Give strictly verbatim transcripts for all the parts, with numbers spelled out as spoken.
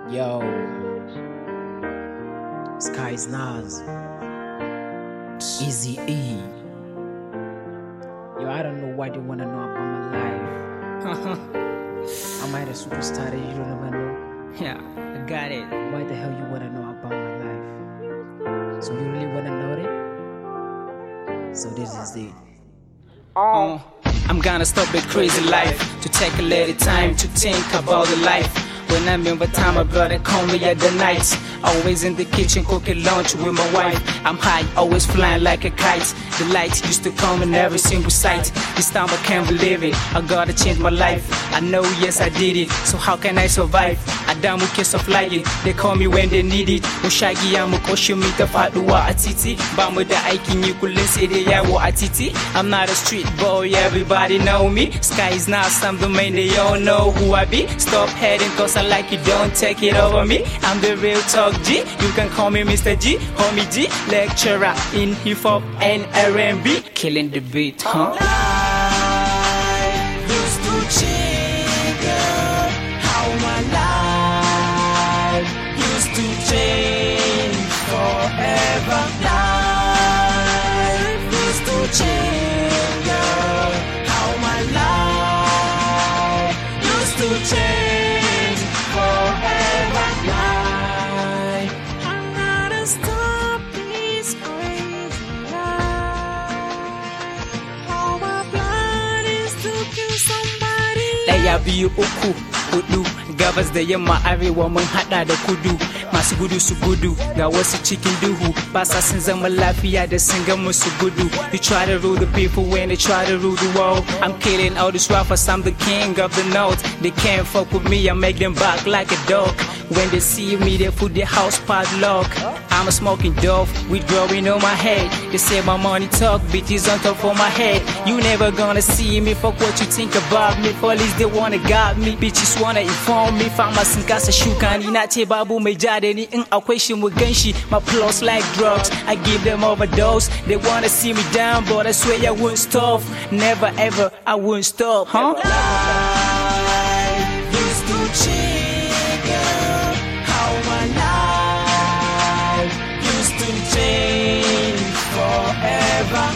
Yo, Sky's Nas, Easy E. Yo, I don't know what you wanna know about my life. Am I the superstar that you don't ever know? Yeah, I got it. Why the hell you wanna know about my life? So you really wanna know it? So this is it. Oh, I'm gonna stop a crazy life to take a little time to think about the life. When I remember time my brother called me at the night. Always in the kitchen cooking lunch with my wife. I'm high, always flying like a kite. The lights used to come in every single sight. This time I can't believe it, I gotta change my life. I know, yes I did it, so how can I survive? Adamu kiss of flying, they call me when they need it. Mushagi amu koshimi ta faduwa a titi. Bamu da aikin yi kullun sai dai yawo a titi. I'm not a street boy, everybody know me. Sky is not some domain, they all know who I be. Stop heading cause I like you, don't take it over me. I'm the real talk G, you can call me Mister G, homie G. Lecturer in hip hop and R and B, killing the beat, huh? Life used to change, girl. How my life used to change forever. Life used to change, girl. How my life used to change forever. Life, I'm gonna stop this crazy life. How my blood is to kill somebody. Ɗaya biyu uku hudu gabas da yamma arewa mun hada da kudu. Masu gudu su gudu ga wasu cikin duhu ba sa sun zama lafiya da sun ga musu gudu. You try to rule the people when they try to rule the world. I'm killing all these rappers, I'm the king of the north. They can't fuck with me, I make them bark like a dog. When they see me, they put their house padlock. I'm a smoking dope, weed growing on my head. They say my money talk, bitches on top of my head. You never gonna see me, fuck what you think about me. Police they wanna got me, bitches wanna inform me. Fama sun kasa shuka ni na ce babu mai ja da ni in akwai shi mu ganshi. My plus like drugs, I give them overdose. They wanna see me down, but I swear I won't stop. Never ever, I won't stop, huh? Life used to change, girl. How my life used to change forever.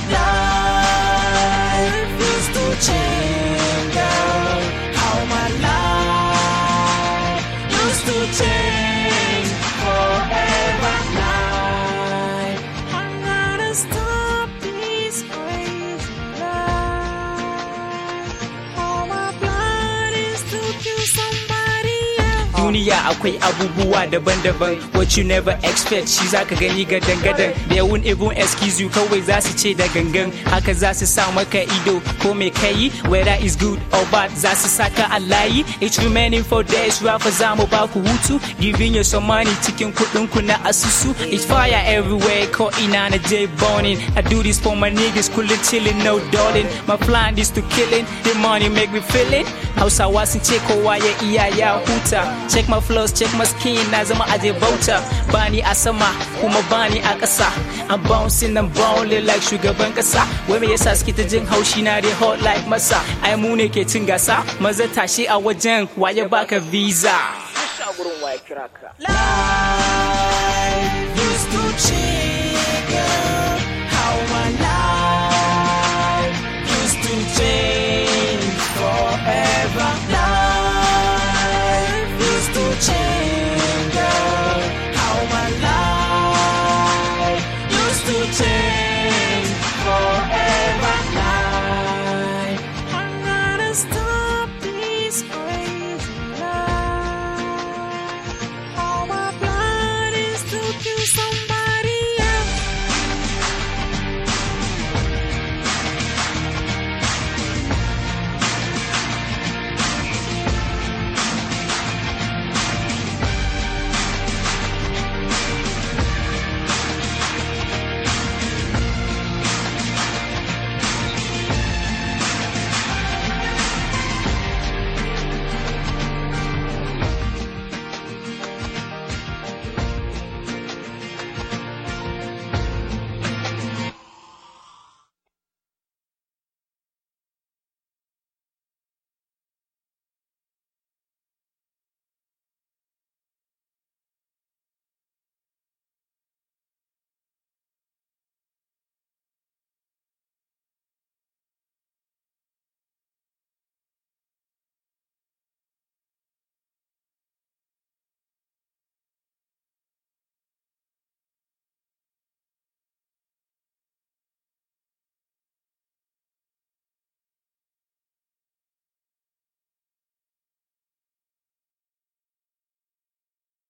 Life used to change, girl. How my life used to change forever. Life, I'm gonna stop this crazy life. How my blood is to kill somebody else. Duniya akwai abubuwa daban-daban. What you never expect shi zaka gani gadan-gadan. They won't even excuse you, kawai za su ce da gangan. Haka za su sa maka ido ko me kai, whether it's good or bad za su saka a layi. It's remaining for days, rafa za mu ba ku hutu. Giving you some money cikin kuɗin ku na asusu. It's fire everywhere, ko ina na J burning. I do this for my niggas, kullum chillin', no darling. My plan is to killing, the money make me feeling. Hausawa sun ce kowa ya iya ya huta. Check my flows, check my skin, na zama aje bauta. Bani a sama, kuma bani a ƙasa. I'm bouncing, I'm bowling like shugaban ƙasa. Wai me yasa suke ta jin haushi na dai hot like masa. Ai mu ne ke cin gasa, maza tashi a wajen waye baka visa. Life used to change, girl.